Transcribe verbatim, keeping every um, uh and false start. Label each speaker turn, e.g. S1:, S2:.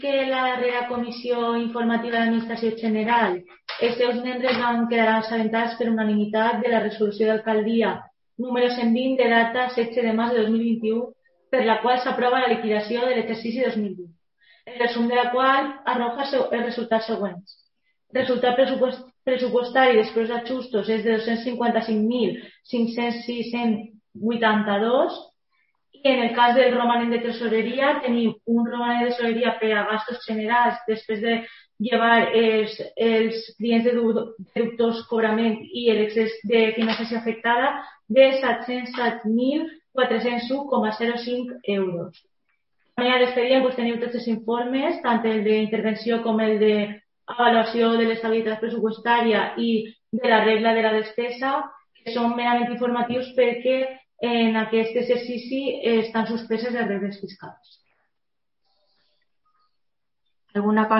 S1: que la darrera comissió informativa de l'Administració General els seus membres van quedar assabentats per unanimitat de la resolució d'alcaldia número cent vint de data setze de març de dos mil vint-i-u per la qual s'aprova la liquidació de l'exercici dos mil vint, el resum de la qual arroja els resultats següents. El resultat pressupostari després d'ajustos és de dos-cents cinquanta-cinc mil cinc-cents sis vuitanta-dos i en el cas del romanent de tresoreria tenim un romanent de tresoreria per a gastos generals després de llevar els, els clients de deductors cobrament i l'excés de financiació afectada de set-cents set mil quatre-cents un coma zero cinc euros. A l'expedient doncs, teniu tots els informes, tant el d'intervenció com el d'avaluació de l'estabilitat pressupostària i de la regla de la despesa, que són merament informatius perquè en aquest exercici estan suspeses les regles fiscals.
S2: Alguna cosa